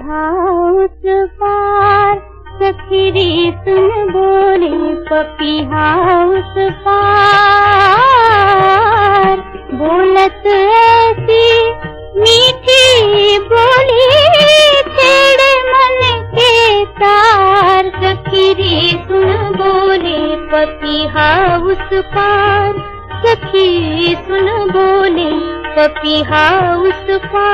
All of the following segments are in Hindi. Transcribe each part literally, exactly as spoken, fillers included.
पपीहा उस पार, सखी रे सुन बोले पपीहा उस पार। बोलत ऐसी मीठी बोली छेड़े मन के तार, सखी रे सुन बोले पपीहा उस पार, सखी सुन बोले पपीहा उस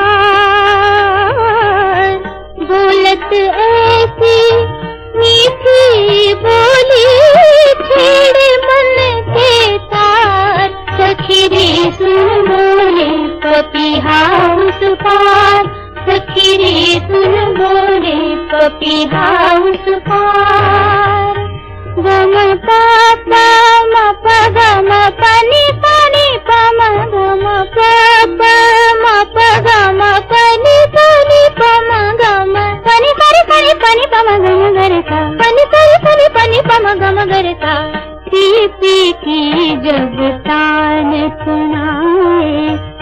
पार। बोलत ऐसी मीठी बोली छेड़े मन के तार, सखी रे सुन बोले पपीहा उस पार, सखी रे सुन बोले पपीहा उस पार। गम पापा म प गम पनी पनी पम गम पापा म प गम पनी पनी पम गम पनी पनी पनी पनी पम गम गरसा, पनी पनी पनी पनी पम गम गरसा। पी पी की जब तान सुनाए,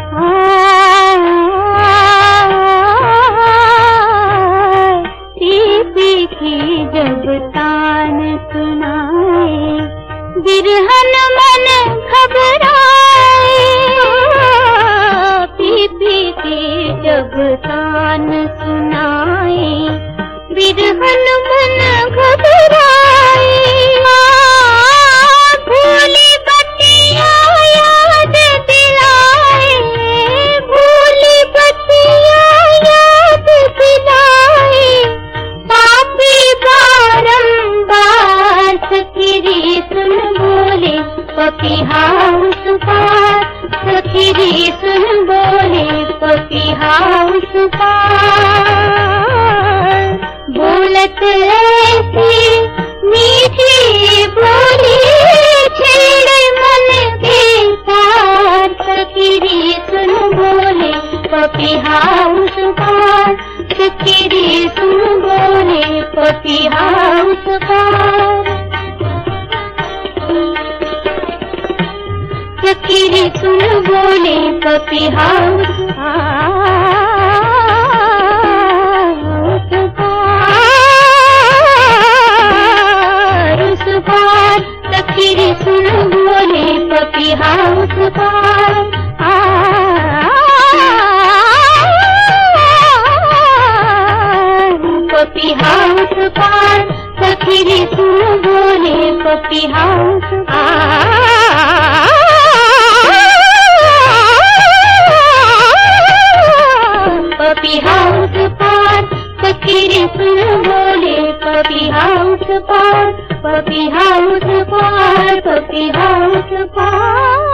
पी पी की जब तान सुनाए, बिरहन मन घबराए। पी पी की जब तान सुनाए, बिरहन मन घबराए। भूली बतिया याद दिलाए, भूली बतिया याद दिलाए। पापी बारंबार, सखी रे सुन बोले पपीहा उस पार, सखी रे सुन बोले पपीहा उस पार। बोलत ऐसी मीठी बोली छेड़े मन के तार, सखी रे सुन बोले पपीहा उस पार, सखी रे सुन बोले पपीहा उस पार। सखी रे सुन बोले पपीहा उस पार, उस पार। सखी रे सुन बोले पपीहा उस पार, पपीहा उस पार। सखी रे सुन बोले पपीहा उस पार, पपीहा उस पार। सखी रे सुन बोले पपीहा उस पार, पपीहा उस पार, पपीहा उस पार।